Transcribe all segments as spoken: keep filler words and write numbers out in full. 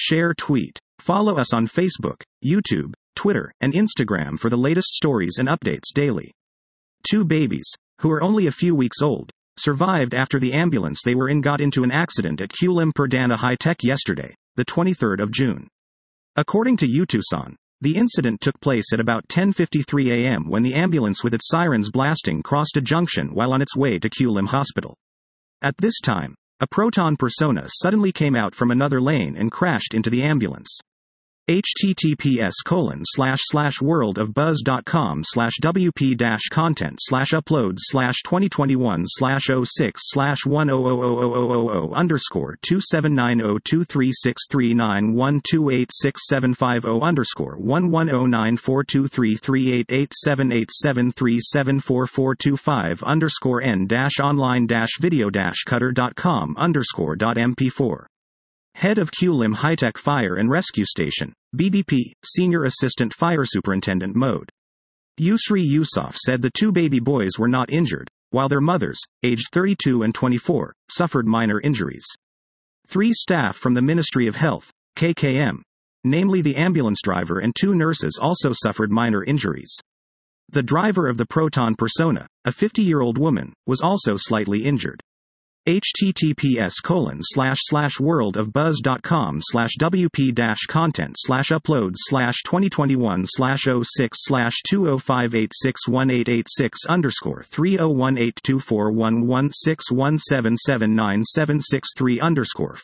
share, tweet. Follow us on Facebook, YouTube, Twitter, and Instagram for the latest stories and updates daily. Two babies, who are only a few weeks old, survived after the ambulance they were in got into an accident at Kulim Perdana High Tech yesterday, the twenty-third of June. According to UTucson, the incident took place at about ten fifty-three a m when the ambulance with its sirens blasting crossed a junction while on its way to Kulim Hospital. At this time, a Proton Persona suddenly came out from another lane and crashed into the ambulance. https colon slash slash worldofbuzz.com slash wp dash content slash uploads slash 2021 slash 06 slash 1000000 underscore 279023639128675 underscore 11094233887873744425 underscore n dash online dash video dash cutter.com underscore dot mp4. Head of Kulim High-Tech Fire and Rescue Station, B B P, Senior Assistant Fire Superintendent Mode Yusri Yusuf said the two baby boys were not injured, while their mothers, aged thirty-two and twenty-four, suffered minor injuries. Three staff from the Ministry of Health, K K M, namely the ambulance driver and two nurses, also suffered minor injuries. The driver of the Proton Persona, a fifty-year-old woman, was also slightly injured. https colon slash slash worldofbuzz.com slash wp dash content slash uploads slash 2021 slash 06 slash 205861886 underscore 3018241161779763 underscore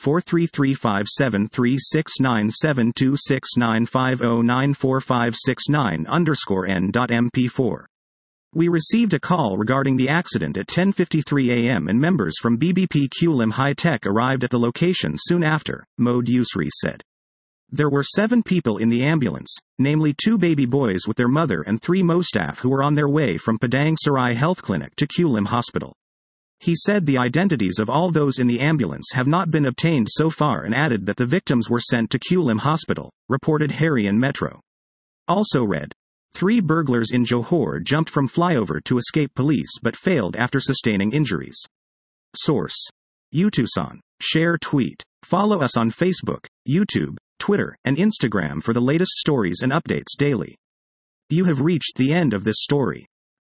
4335736972695094569 underscore n dot mp4. We received a call regarding the accident at ten fifty-three a m and members from B B P Kulim High Tech arrived at the location soon after, Mode Yusri said. There were seven people in the ambulance, namely two baby boys with their mother and three M O staff who were on their way from Padang Sarai Health Clinic to Kulim Hospital. He said the identities of all those in the ambulance have not been obtained so far and added that the victims were sent to Kulim Hospital, reported Harian Metro. Also read. Three burglars in Johor jumped from flyover to escape police but failed after sustaining injuries. Source. UTucson. Share, tweet. Follow us on Facebook, YouTube, Twitter, and Instagram for the latest stories and updates daily. You have reached the end of this story.